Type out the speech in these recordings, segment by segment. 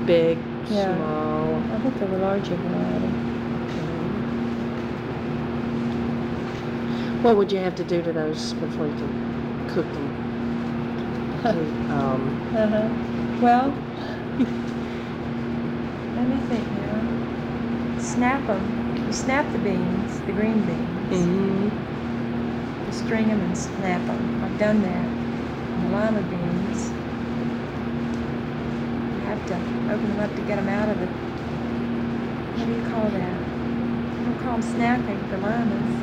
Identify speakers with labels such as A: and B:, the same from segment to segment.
A: Big,
B: Yeah.
A: small.
B: I think they're the larger variety.
A: What would you have to do to those before you can cook them?
B: Well, let me think now. Snap them. You snap the beans, the green beans.
A: Mm-hmm.
B: You string them and snap them. I've done that. And the lima beans. You have to open them up to get them out of it. What do you call that? I don't call them snapping for limas.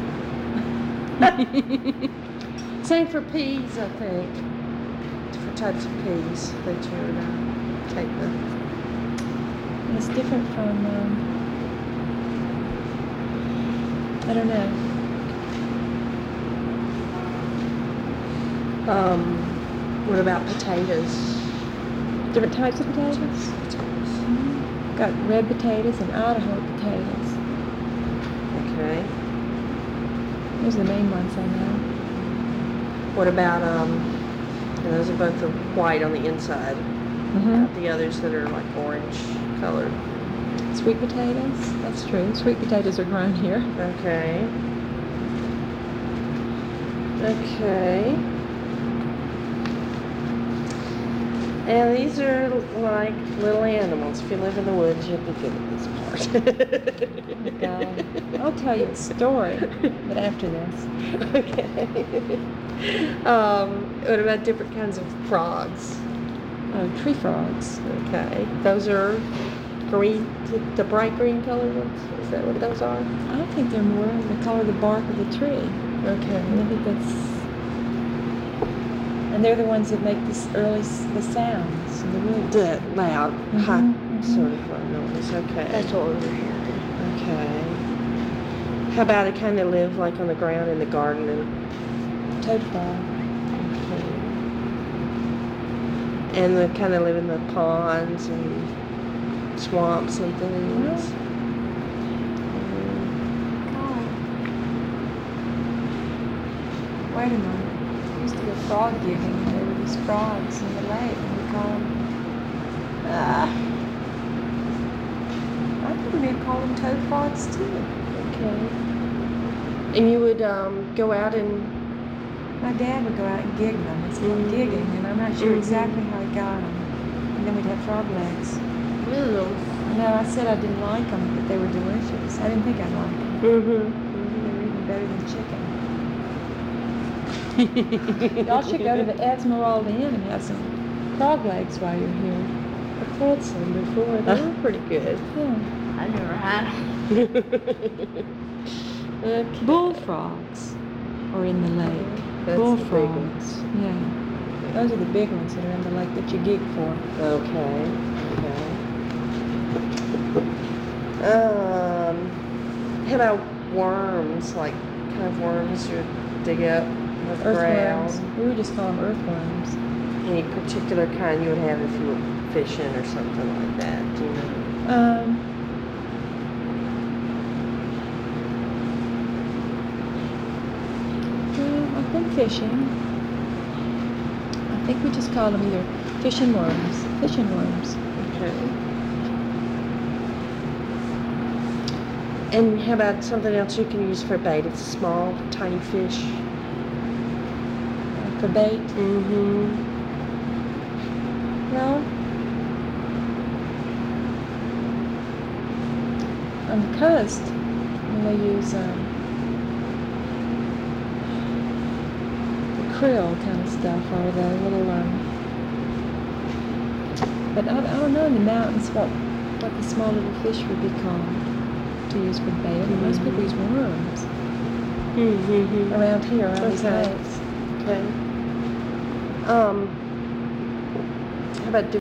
A: Same for peas, I think. Different types of peas that you would take them.
B: It's different from, I don't know.
A: What about potatoes?
B: Different types of potatoes? Got red potatoes and Idaho potatoes.
A: Okay.
B: Those are the main ones I know.
A: What about, and those are both the white on the inside. Not the others that are like orange colored.
B: Sweet potatoes? That's true. Sweet potatoes are grown here.
A: Okay. Okay. And these are like little animals. If you live in the woods, you'll be good at this part.
B: God. I'll tell you a story, but after this.
A: Okay. What about different kinds of frogs?
B: Oh, tree frogs.
A: Okay. Those are green, the bright green colored ones? Is that what those are?
B: I think they're more the color of the bark of the tree.
A: Okay.
B: And I think that's... And they're the ones that make the sounds in the woods.
A: The loud, high sort of noise. Okay.
B: That's what we were hearing.
A: Okay. How about it kind of live like on the ground in the garden and
B: Toad frog.
A: and they kind of live in the ponds and swamps and things.
B: Wait a minute. We used to go frog giving, and there were these frogs in the lake, and we call them, I think we may call them toad frogs too.
A: Okay. And you would go out and...
B: My dad would go out and gig them. It's called gigging, and I'm not sure exactly how he got them. And then we'd have frog legs.
A: Ew.
B: No, I said I didn't like them, but they were delicious. I didn't think I'd like them. They were even better than chicken. Y'all should go to the Esmeralda Inn and have some frog legs while you're here.
A: I've had some before. They were pretty good.
B: Yeah.
C: I never had them.
A: Okay.
B: Bullfrogs are in the lake.
A: That's
B: Bullfrogs.
A: the big ones.
B: Yeah. Those are the big ones that are in the lake that you gig for.
A: Okay. How about worms? Like kind of worms you dig up with
B: Earthworms.
A: ground?
B: We would just call them earthworms.
A: Any particular kind you would have if you were fishing or something like that? Do you know?
B: Well, I've been fishing. I think we just call them either fishing worms. Fishing worms.
A: Okay. And how about something else you can use for bait? It's a small, tiny fish.
B: For bait. Well, on the coast, they use the krill kind of stuff, or the little, but I don't know in the mountains what the small little fish would be called to use for bait. Most people use worms around here, around these lakes.
A: Okay. How about